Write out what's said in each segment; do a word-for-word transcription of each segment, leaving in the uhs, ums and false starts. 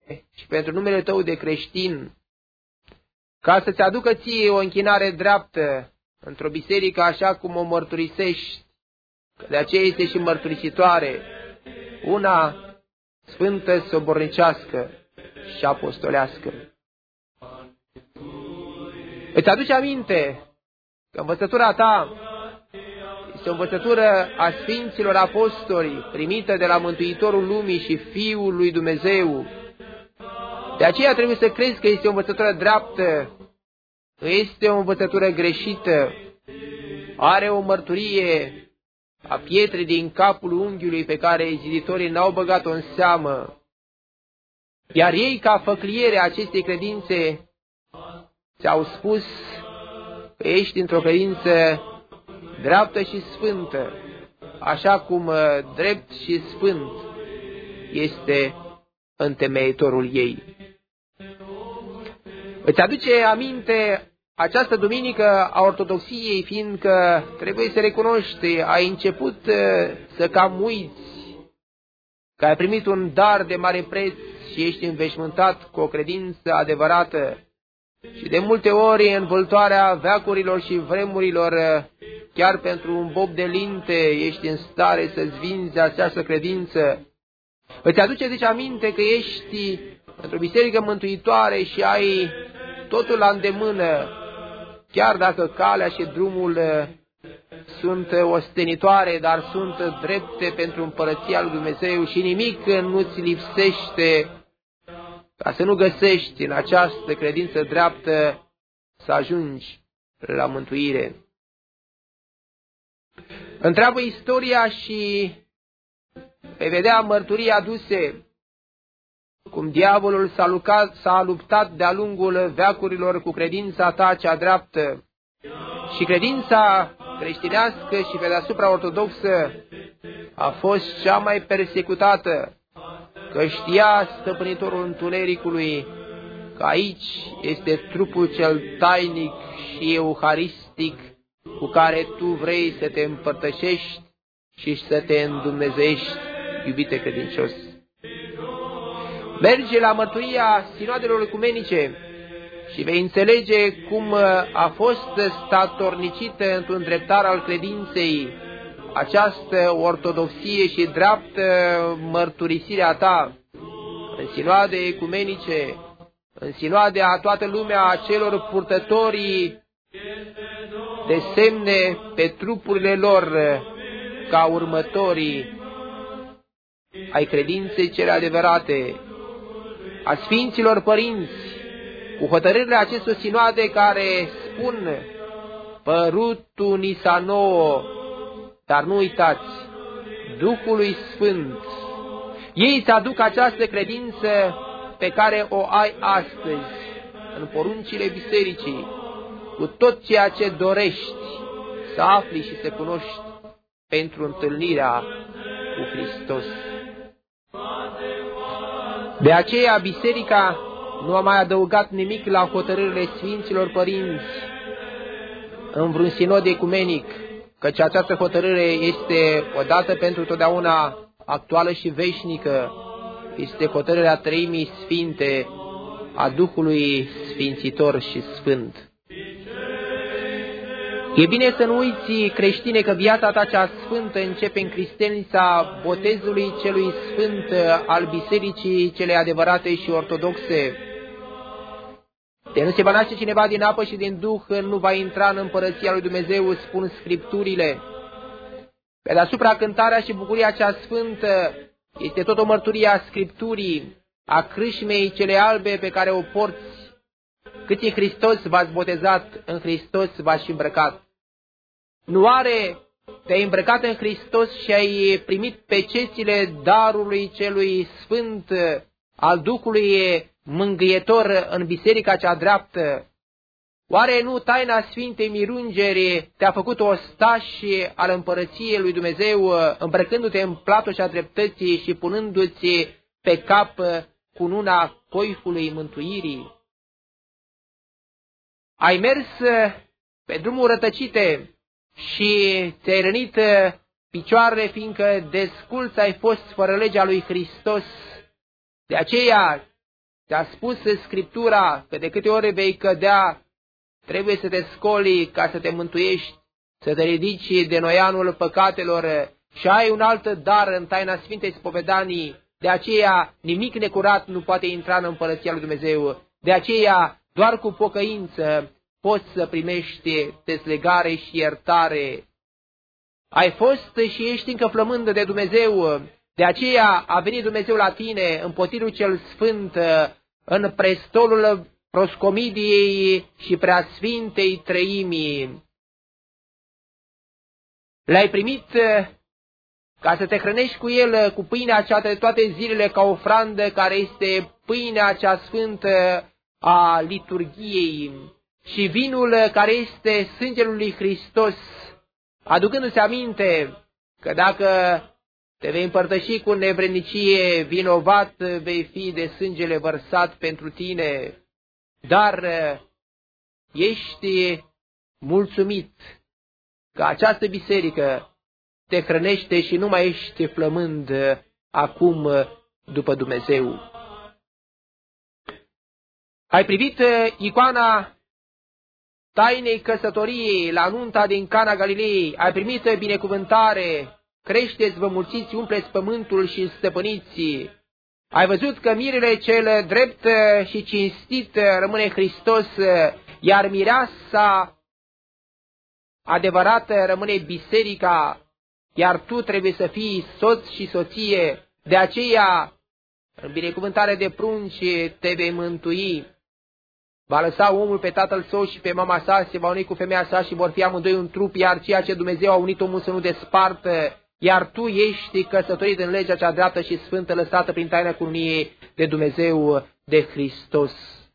și pentru numele tău de creștin, ca să-ți aducă ție o închinare dreaptă într-o biserică așa cum o mărturisești, că de aceea este și mărturisitoare, una sfântă, sobornicească și apostolească. Îți aduce aminte că învățătura ta este o învățătură a Sfinților Apostoli, primită de la Mântuitorul Lumii și Fiul lui Dumnezeu. De aceea trebuie să crezi că este o învățătură dreaptă, că este o învățătură greșită, are o mărturie a pietrei din capul unghiului pe care ziditorii n-au băgat-o în seamă. Iar ei, ca făcliere a acestei credințe, ți-au spus că ești într-o credință dreaptă și sfântă, așa cum drept și sfânt este întemeitorul ei. Îți aduce aminte această duminică a ortodoxiei, fiindcă trebuie să recunoști, ai început să cam uiți că ai primit un dar de mare preț și ești înveșmântat cu o credință adevărată. Și de multe ori în vâltoarea veacurilor și vremurilor, chiar pentru un bob de linte, ești în stare să-ți vinzi această credință. Îți aduce deci aminte că ești într-o biserică mântuitoare și ai totul la îndemână, chiar dacă calea și drumul sunt ostenitoare, dar sunt drepte pentru împărăția lui Dumnezeu și nimic nu-ți lipsește ca să nu găsești în această credință dreaptă să ajungi la mântuire. Întreabă istoria și vei vedea mărturii aduse, cum diavolul s-a, lucat, s-a luptat de-a lungul veacurilor cu credința ta cea dreaptă. Și credința creștinească și pe deasupra ortodoxă a fost cea mai persecutată, că știa stăpânitorul întunericului că aici este trupul cel tainic și euharistic cu care tu vrei să te împărtășești și să te îndumnezeiești, iubite credincios. Merge la mărturia sinoadelor ecumenice și vei înțelege cum a fost statornicită într-un dreptar al credinței această ortodoxie și dreaptă mărturisirea ta în sinoade ecumenice, în sinoade a toată lumea a celor purtătorii de semne pe trupurile lor ca următorii ai credinței cele adevărate, a Sfinților Părinți, cu hotărârile acestor sinoade care spun părutul ni s-a nouă, dar nu uitați, Duhului Sfânt. Ei îți aduc această credință pe care o ai astăzi în poruncile bisericii, cu tot ceea ce dorești să afli și să cunoști pentru întâlnirea cu Hristos. De aceea biserica nu a mai adăugat nimic la hotărârile Sfinților Părinți în vreun sinod ecumenic, căci această hotărâre este odată pentru totdeauna actuală și veșnică, este hotărârea Treimii Sfinte a Duhului Sfințitor și Sfânt. E bine să nu uiți, creștine, că viața ta cea sfântă începe în cristența botezului celui sfânt al bisericii cele adevărate și ortodoxe. De nu se va naște cineva din apă și din Duh, nu va intra în împărăția lui Dumnezeu, spun Scripturile. Pe deasupra, cântarea și bucuria cea sfântă este tot o mărturie a Scripturii, a crâșmei cele albe pe care o porți. Câți în Hristos v-ați botezat, în Hristos v-ați îmbrăcat. Nu are, te-ai îmbrăcat în Hristos și ai primit pecețile darului celui sfânt al Duhului mângâietor în biserica cea dreaptă. Oare nu taina Sfintei Mirungeri te-a făcut ostași al împărăției lui Dumnezeu, îmbrăcându-te în platoșa dreptății și punându-ți pe cap cununa coifului mântuirii? Ai mers pe drumuri rătăcite și ți-ai rănit picioarele, fiindcă desculț ai fost fără legea lui Hristos. De aceea ți-a spus Scriptura că de câte ori vei cădea, trebuie să te scoli ca să te mântuiești, să te ridici de noianul păcatelor și ai un alt dar în taina Sfintei Spovedanii. De aceea nimic necurat nu poate intra în Împărăția lui Dumnezeu. De aceea doar cu pocăință poți să primești dezlegare și iertare. Ai fost și ești încă flămând de Dumnezeu. De aceea a venit Dumnezeu la tine în potirul cel sfânt, în prestolul proscomidiei și preasfintei treimii. L-ai primit ca să te hrănești cu el, cu pâinea cea de toate zilele ca ofrandă, care este pâinea cea sfântă a liturghiei, și vinul care este sângele lui Hristos, aducându-se aminte că dacă te vei împărtăși cu nevrednicie, vinovat vei fi de sângele vărsat pentru tine, dar ești mulțumit că această biserică te hrănește și nu mai ești flămând acum după Dumnezeu. Ai privit icoana tainei căsătoriei la nunta din Cana Galilei, ai primit binecuvântare, creșteți, vă mulțiți, umpleți pământul și stăpâniți. Ai văzut că mirele cel drept și cinstit rămâne Hristos, iar mireasa adevărată rămâne biserica, iar tu trebuie să fii soț și soție. De aceea, în binecuvântare de prunci, te vei mântui. Va lăsa omul pe tatăl său și pe mama sa, se va uni cu femeia sa și vor fi amândoi un trup, iar ceea ce Dumnezeu a unit omul să nu despartă. Iar tu ești căsătorit în legea cea dreaptă și sfântă, lăsată prin taina cununiei de Dumnezeu, de Hristos.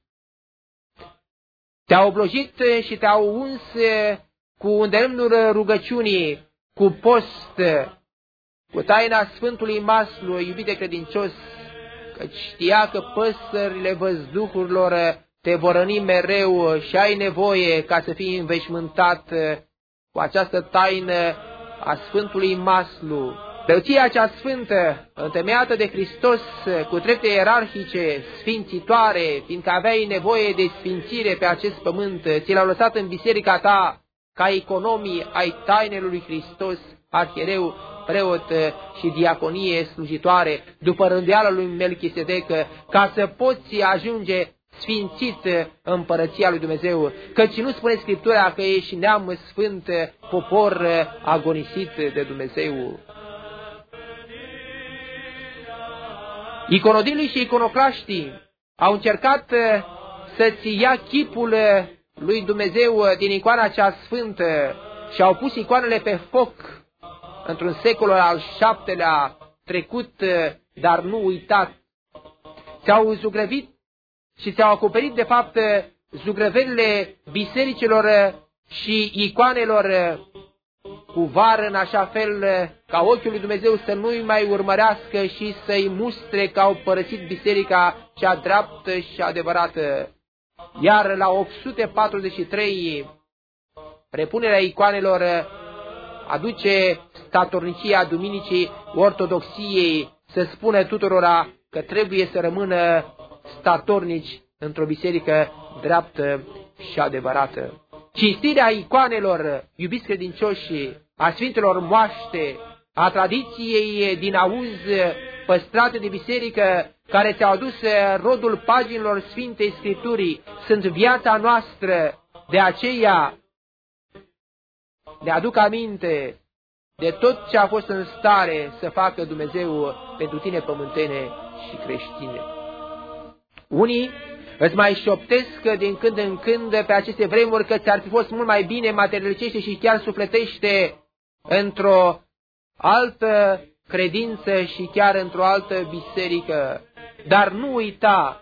Te-au oblojit și te-au uns cu îndemnul rugăciunii, cu post, cu taina Sfântului Maslu, iubite credincios, căci știa că păsările văzduhurilor te vor răni mereu și ai nevoie ca să fii înveșmântat cu această taină a Sfântului Maslu. Preoția cea sfântă, întemeiată de Hristos, cu trepte ierarhice, sfințitoare, fiindcă aveai nevoie de sfințire pe acest pământ, ți l-au lăsat în biserica ta, ca economii ai tainei lui Hristos, arhiereu, preot și diaconie slujitoare, după rânduiala lui Melchisedec, ca să poți ajunge sfințit în Împărăția lui Dumnezeu, căci nu spune Scriptura că ești neam sfânt, popor agonisit de Dumnezeu. Iconodilii și iconoclaștii au încercat să-ți ia chipul lui Dumnezeu din icoana cea sfântă și au pus icoanele pe foc într-un secol al șaptelea trecut, dar nu uitat. Ți-au zugrăvit și ți-au acoperit, de fapt, zugrăverile bisericilor și icoanelor cu var, în așa fel ca ochiul lui Dumnezeu să nu-i mai urmărească și să-i mustre că au părăsit biserica cea dreaptă și adevărată. Iar la opt sute patruzeci și trei, repunerea icoanelor aduce statornicia duminicii ortodoxiei să spună tuturora că trebuie să rămână statornici într-o biserică dreaptă și adevărată. Cinstirea icoanelor, iubiți credincioși, a sfintelor moaște, a tradiției din auz păstrate de biserică, care ți-au adus rodul paginilor Sfintei Scripturii, sunt viața noastră. De aceea ne aduc aminte de tot ce a fost în stare să facă Dumnezeu pentru tine, pământene și creștine. Unii îți mai șoptesc din când în când pe aceste vremuri că ți-ar fi fost mult mai bine materialicește și chiar sufletește într-o altă credință și chiar într-o altă biserică. Dar nu uita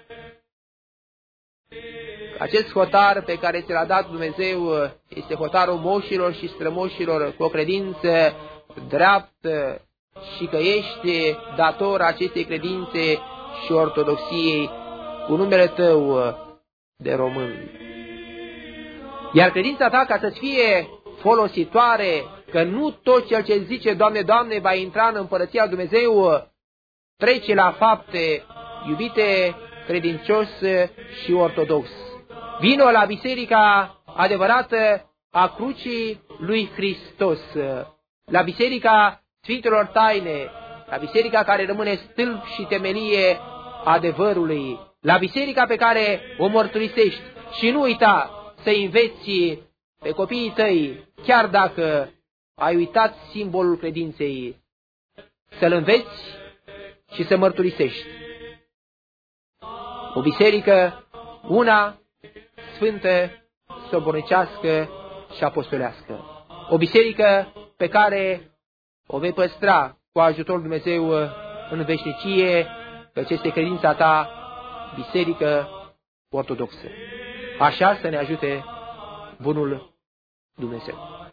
acest hotar pe care ți l-a dat Dumnezeu este hotarul moșilor și strămoșilor cu o credință dreaptă și că ești dator acestei credințe și ortodoxiei cu numele tău de român. Iar credința ta, ca să-ți fie folositoare, că nu tot cel ce zice Doamne, Doamne va intra în Împărăția lui Dumnezeu, trece la fapte. Iubite credincios și ortodox. Vino la biserica adevărată a crucii lui Hristos, la biserica Sfintelor Taine, la biserica care rămâne stâlp și temelie adevărului, la biserica pe care o mărturisești și nu uita să înveți pe copiii tăi, chiar dacă ai uitat simbolul credinței, să-l înveți și să mărturisești. O biserică, una, sfântă, sobornicească și apostolească. O biserică pe care o vei păstra cu ajutorul Dumnezeu în veșnicie, căci este credința ta, biserică ortodoxă. Așa să ne ajute bunul Dumnezeu.